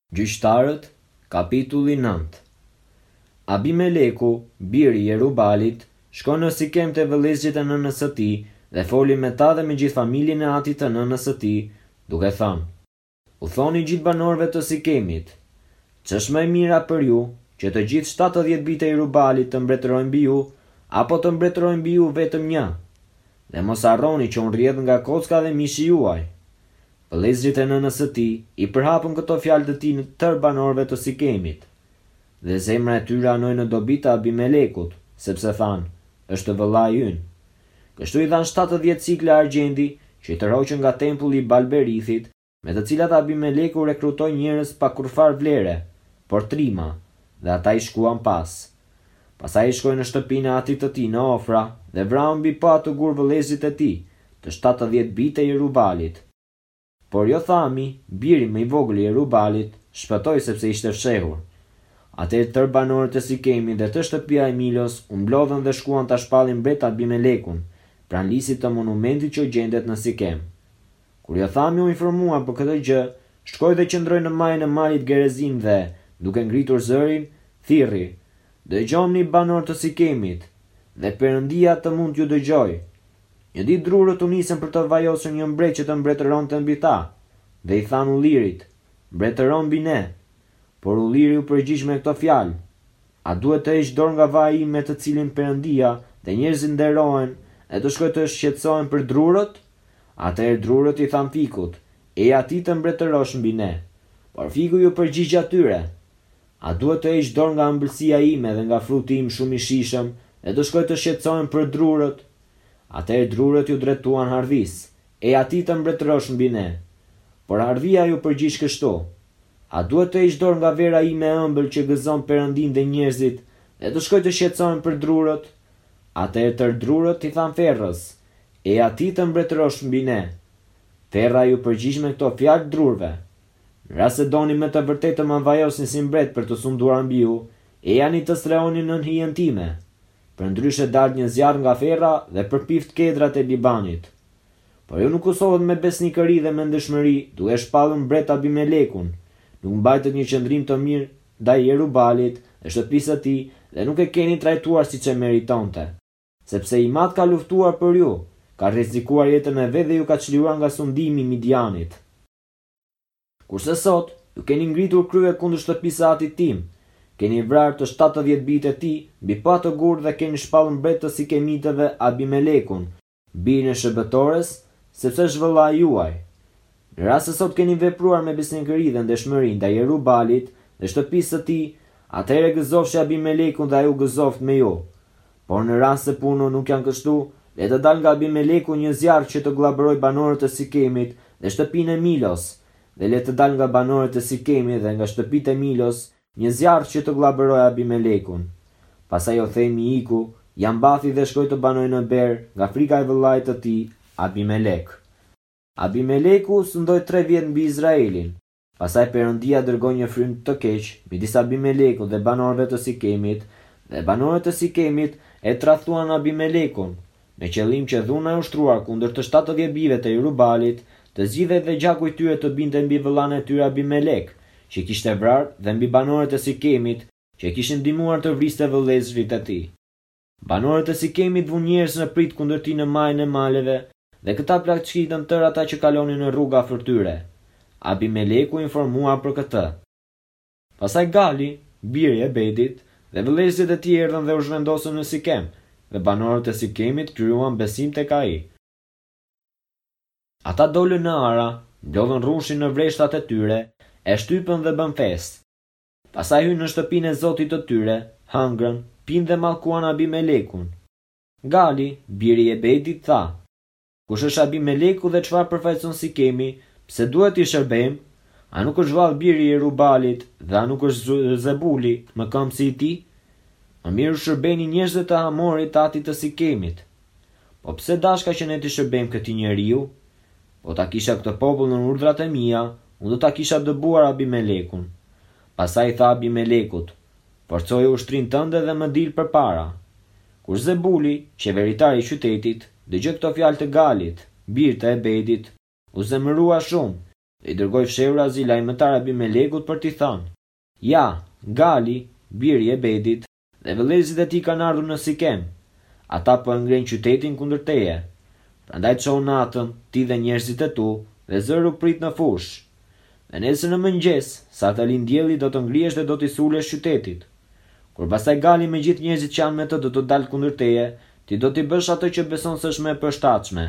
Gjyqtarët, kapitulli 9. Abimeleku, biri i Jerubalit, shkoi në Sikem te vëllezërit e nënës së tij dhe foli me ta dhe me gjithë familjen e atit të nënës së tij, duke thënë: U thoni gjithë banorëve të Sikemit, ç'është më e mira për ju që të gjithë 70 bijtë e Jerubalit të mbretërojnë mbi ju, apo të mbretërojnë mbi ju vetëm një? Dhe mos harroni që unë rrjedh nga kocka dhe mishi juaj. Vëllezërit e nënës së tij i përhapën këto fjalë të tij në tërë banorëve të Sikemit. Dhe zemra e tyre anoi në dobi të Abimelekut, sepse thanë: Është vëllai ynë. Kështu i dhanë 70 cikle argjendi që i tërhoqën nga tempulli i Balberithit, me të cilat Abimeleku rekrutoi njerëz pa kurfar vlere, por trima, dhe ata i shkuan pas. Pastaj i shkoi në shtëpinë e atit të tij në Ofra dhe vrau mbi pa të gur vëllezërit e tij, të 70 bijtë e Jerubalit. Por Jothami, biri më i vogël i Jerubalit, shpëtoi sepse ishte fshehur. Atëherë tërë banorët e Sikemit dhe të shtëpia e Milos u mblodhën dhe shkuan ta shpallin mbret Abimelekun, pranë lisit të monumentit që gjendet në Sikem. Kur Jothami u informua për këtë gjë, shkoi dhe qëndroi në majën e malit Gerezim dhe, duke ngritur zërin, thirrri: Dëgjoni banorë të Sikemit, dhe Perëndia të mund t'ju dëgjoj. Një ditë drurët u nisën për të vajosur një mbret që të mbretëronte mbi ta, dhe i thanë ullirit: Mbretëron mbi ne. Por ulliri u përgjigj me këto fjalë: A duhet të heq dorë nga vaji im me të cilin Perëndia dhe njerëzit nderohen, e të shkoj të shqetësohen për drurët? Atëherë drurët i thanë fikut: E ati të mbretërosh mbi ne. Por fiku ju përgjigj atyre: A duhet të heq dorë nga ëmbëlsia ime dhe nga fruti im shumë i shijshëm, e të shkoj të shqetësohen për drurët? Atëherë drurët ju drejtuan hardhis: E ati të mbretërosh mbi ne. Por hardhia ju përgjigj kështu: A duhet të heq dorë nga vera ime e ëmbël që gëzon Perëndin dhe njerëzit, dhe të shkoj të shqetësohen për drurët? Atëherë tërë drurët i thanë ferrës: E ati të mbretërosh mbi ne. Ferra ju përgjigj me këto fjalë drurëve: Në rast se doni me të vërtetë të më vajosni si mbret për të sunduar mbi ju, e ani të strehoni nën hijen time. Përndryshe dal një zjarr nga ferra dhe përpift kedrat e Libanit. Por ju nuk usohet me besnikëri dhe me ndëshmëri, duke shpallur mbret Abimelekun, nuk mbajtët një qëndrim të mirë ndaj Jerubalit dhe shtëpisë së tij, dhe nuk e keni trajtuar siç e meritonte. Sepse i madh ka luftuar për ju, ka rrezikuar jetën e vet dhe ju ka çliruar nga sundimi i Midianit. Kurse sot, ju keni ngritur krye kundër shtëpisë së atit tim, keni vrarë të 70 bijtë e tij mbi pa të gur dhe keni shpallur mbret të Sikemitëve Abimelekun, birin e shërbëtores, sepse është vëllai juaj. Në rast se sot keni vepruar me besnikëri dhe ndeshmëri ndaj Jerubalit dhe shtëpisë së tij, atëherë gëzofshi Abimelekun dhe ai u gëzoft me ju. Por në rast se puna nuk janë kështu, le të dalë nga Abimeleku një zjarr që të glabëroj banorët e Sikemit dhe shtëpinë e Milos, dhe le të dalë nga banorët e Sikemit dhe nga shtëpitë e Milos një zjarr që të glabëroj Abimelekun. Pastaj Jothemi iku, ja mbathi dhe shkoi të banojë në Ber nga frika e vëllait të tij, Abimelek. Abimeleku sundoi 3 vjet mbi Izraelin. Pastaj Perëndia dërgoi një frym të keq midis Abimelekut dhe banorëve të Sikemit, dhe banorët e Sikemit e tradhtuan Abimelekun, me qëllim që dhuna e ushtruar kundër të 70 bijve të Jerubalit të zgjidhej dhe gjaku i tyre të binte mbi vëllain e tyre Abimelek, që kishte vrarë, dhe mbi banorët e Sikemit, që kishin ndihmuar të vriste vëllezërit e tij. Banorët e Sikemit vunë njerëz në prit kundër tij në majën e maleve, dhe këta plagëshitën tërë ata që kalonin në rruga afër tyre. Abimeleku informua për këtë. Pastaj Gali, biri i Ebedit, dhe vëllezërit e tij erdhën dhe u zhvendosën në Sikem, dhe banorët e Sikemit krijuan besim tek ai. Ata dolën në Ara, mblodhën rrushin në vreshtat e tyre, e shtypën dhe bën festë. Pastaj hyn në shtëpinë e Zotit të tyre, hëngrën, pinë dhe mallkuan Abimelekun. Gali, biri i Ebedit, tha: Kush është Abimeleku dhe çfarë përfaqëson Sikemi? Pse duhet i shërbejmë? A nuk është vallë biri i Jerubalit dhe a nuk është Zebuli, më këmbësi i tij? Më mirë shërbeni njerëzve të Hamorit, atit të Sikemit. Po pse dashka që ne të shërbejmë këtij njeriu? Po ta kisha këtë popull në urdhrat e mia, unë do ta kisha dëbuar Abimelekun. Pastaj tha Abimelekut: Forcoje ushtrin tënde dhe më dil përpara. Kur Zebuli, qeveritari i qytetit, dëgjoi këto fjalë të Galit, bir të Ebedit, u zemërua shumë dhe i dërgoi fshehura zi lajmëtar Abimelekut për t'i thënë: Ja, Gali, biri e Ebedit, dhe vëllezërit e tij kanë ardhur në Sikem. Ata po e ngrenë qytetin kundër teje. Prandaj çon natën, ti dhe njerëzit e tu, dhe zëru prit në fush. Dhe nesër në mëngjes, sa të lind dielli, do të ngrihesh dhe do t'i sulesh qytetit. Kur pastaj Gali me gjithë njerëzit që janë me të do të dalë kundër teje, ti do t'i bësh atë që beson se është më e përshtatshme.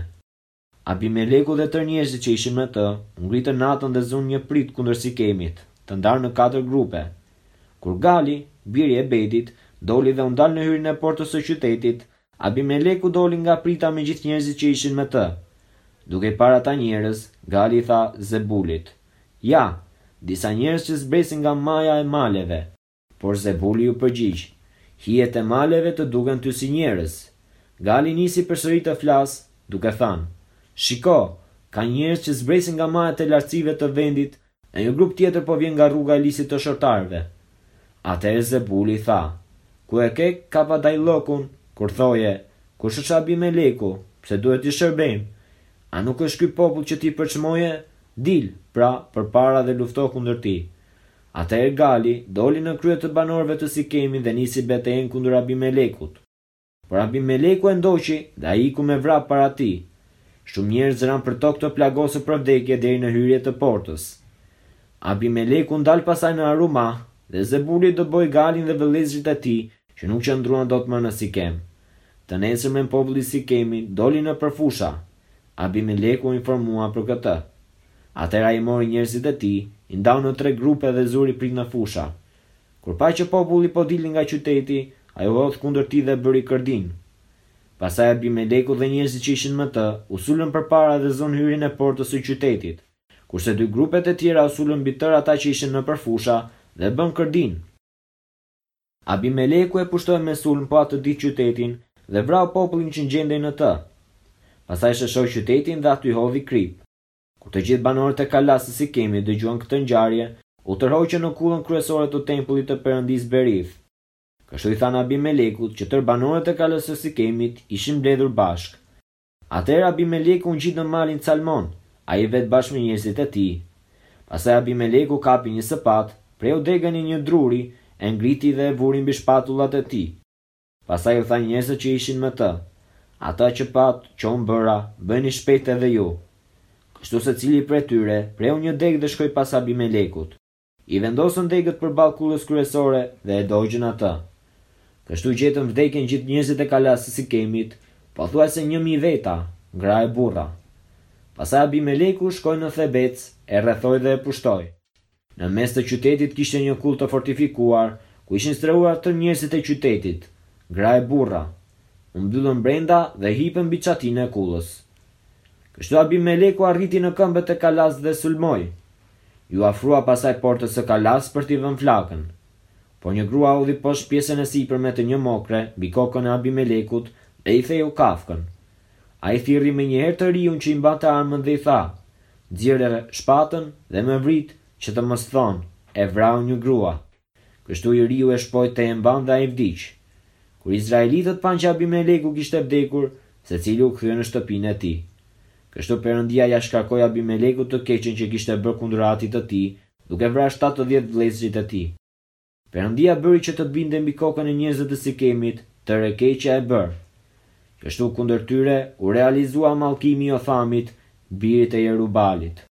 Abimeleku dhe tërë njerëzit që ishin me të, ngritën natën dhe zunë një prit kundër Sikemit, të ndarë në 4 grupe. Kur Gali, biri e Ebedit, doli dhe u ndal në hyrjen e portës së qytetit, Abimeleku doli nga prita me gjithë njerëzit që ishin me të. Duke parë ata njerëz, Gali tha Zebulit: Ja, disa njerëz që zbresin nga maja e maleve. Por Zebuli ju përgjigj: Hijet e maleve të duken ty si njerëz. Gali nisi përsëri të flas, duke thënë: Shiko, ka njerëz që zbresin nga majat e lartësive të vendit, e një grup tjetër po vjen nga rruga e lisit të shortarëve. Atëherë Zebuli tha: Ku e ke Kapadailokun, kur thoje: Kush është Abimeleku, pse duhet t'i shërbejmë? A nuk është ky popull që ti përçmoje? Dil, pra, përpara dhe lufto kundër ti. Atëherë Gali doli në krye të banorëve të Sikemit dhe nisi betejën kundër Abimelekut. Por Abimeleku e ndoqi dhe ai iku me vrap para tij. Shumë njerëz zëran për tokë të plagosur për vdekje deri në hyrje të portës. Abimeleku ndal pasaj në Aruma dhe Zebuli dëboi Galin dhe vëllezërit e tij që nuk qëndruan dot më në Sikem. Të nesërmen populli i Sikemit doli në përfusha. Abimeleku informua për këtë. Atëherë ai mori njerëzit e tij, i ndau në 3 grupe dhe zuri prit në fusha. Kur pa që populli po dilni nga qyteti, ai u hodh kundër tij dhe bëri kërdin. Pastaj Abimeleku dhe njerëzit që ishin me të u sulën përpara dhe zonë hyrjen e portës së qytetit, kurse 2 grupet e tjera u sulën mbi tërë ata që ishin në përfusha dhe bën kërdin. Abimeleku e pushtoi me sulm po atë ditë qytetin dhe vrau popullin që ngjendej në të. Pastaj shëshoi qytetin dhe aty hodhi krip. Kur të gjithë banorët e kalas së Sikemit dëgjuan këtë ngjarje, u tërhoqën në kullën kryesore të tempullit të perëndis Berith. Kështu i thanë Abimelekut që tërë banorët e kalas së Sikemit ishin mbledhur bashk. Atëherë Abimeleku ngjit në malin Calmon, ai vetë bashkë me njerëzit e tij. Pastaj Abimeleku kapi një sapat, preu degën i një druri, e ngriti dhe e vuri mbi shpatullat e tij. Pastaj u tha njerëzve që ishin me të: Ata që pat, qonë bëra, bëni shpejt edhe ju. Kështu se cili prej tyre preu një degë dhe shkoi pas Abimelekut. I vendosën degët përballë kullës kryesore dhe e dogjën atë. Kështu gjetën vdekjen gjithë njerëzit e kalas së Sikemit, pothuajse 1000 veta, gra e burra. Pastaj Abimeleku shkoi në Thebec, e rrethoi dhe e pushtoi. Në mes të qytetit kishte një kull të fortifikuar, ku ishin strehuar të njerëzit e qytetit, gra e burra. U mbyllën brenda dhe hipën mbi çatinë e kullës. Kështu Abimeleku arriti në këmbët e kalas dhe sulmoi. Ju afrua pasaj portës së kalas për t'i vënë flakën. Por një grua udhi poshtë pjesën e sipërme të një mokre mbi kokën e Abimelekut dhe i theu kafkën. Ai thirrri menjëherë të riun që i mbante armën dhe i tha: Nxjerrë shpatën dhe më vrit që të mos thonë, e vrau një grua. Kështu i riu e shpoj të e mban dhe ai vdiq. Kur izraelitët panë që Abimeleku kishte vdekur, secili u kthye në shtëpinë e tij. Kështu Perëndia ja shkarkoi Abimelekut të keqen që kishte bërë kundër atit të tij, duke vrarë 70 vëllezërit e tij. Perëndia bëri që të binte mbi kokën e njerëzve të Sikemit tërë keqja e bërë. Kështu kundër tyre u realizua mallkimi i Jothamit, birit e Jerubalit.